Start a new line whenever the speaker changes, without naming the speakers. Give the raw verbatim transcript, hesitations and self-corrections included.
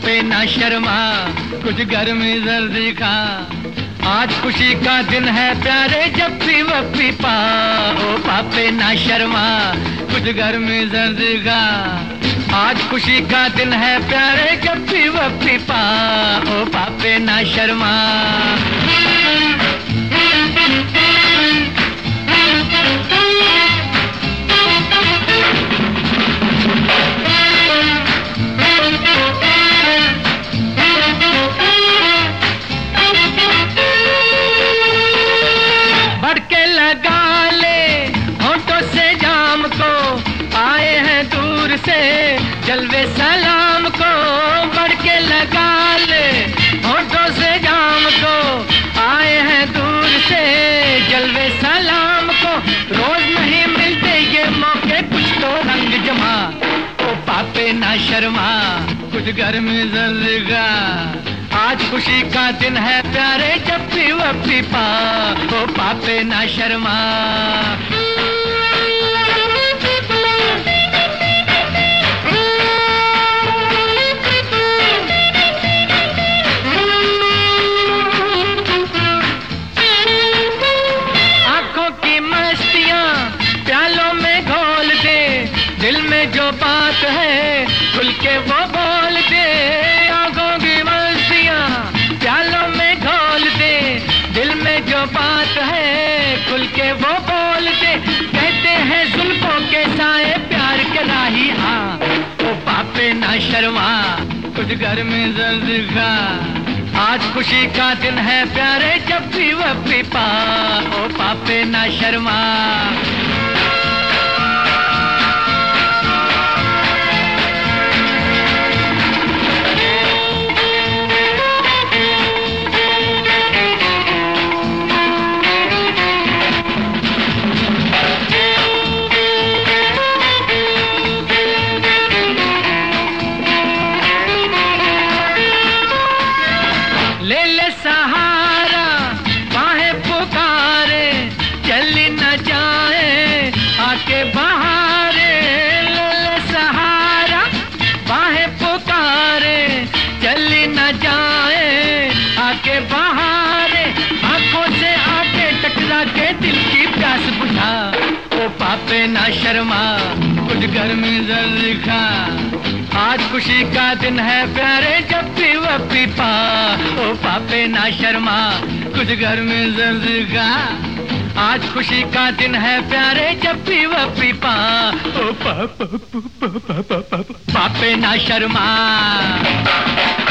पापे ना शर्मा, कुछ गर्मी जल्दी खा। आज खुशी का दिन है प्यारे, जब भी वप्पी पा। ओ पापे ना शर्मा, कुछ गर्मी जल्दी खा। आज खुशी का दिन है प्यारे, जब भी वप्पी पा। ओ पापे ना शर्मा। बढ़के लगा ले होठों से जाम को, आए हैं दूर से जलवे सलाम को। बढ़के लगा ले होठों से जाम को, आए हैं दूर से जलवे सलाम को। रोज नहीं मिलते ये मौके, कुछ तो रंग जमा। ओ पापे ना शर्मा, कुछ गर्मी जल्दी का। आज खुशी का दिन है प्यारे, जब भी वप्पी पा। ओ पापे ना शर्मा। आंखों की मस्तियां प्यालों में घोल दे, दिल में जो बात है खुल के वो बोल दे। आंखों की प्यालों में घोल दे, दिल में जो बात है खुल के वो बोल दे। कहते हैं जुल्फों के साए प्यार के राही आ। ओ पापे ना शर्मा, कुछ गर्मी जल्दी खा। आज खुशी का दिन है प्यारे, जब भी वप्पी पा। ओ पापे ना शर्मा। ले ले सहारा बाहें पुकारे, चली न जाए आके बहारे। ले ले सहारा बाहें पुकारे, चली न जाए आके बहारे। आंखों से आके टकरा के दिल की प्यास बुझा। ओ पापे ना शर्मा, कुछ गर्मी जल्दी खा। आज खुशी का दिन है प्यारे, जब भी वप्पी पा। ओ पापे ना शर्मा, कुछ गर्मी जल्दी खा। आज खुशी का दिन है प्यारे, जब भी वप्पी पा। ओ पापे ना शर्मा।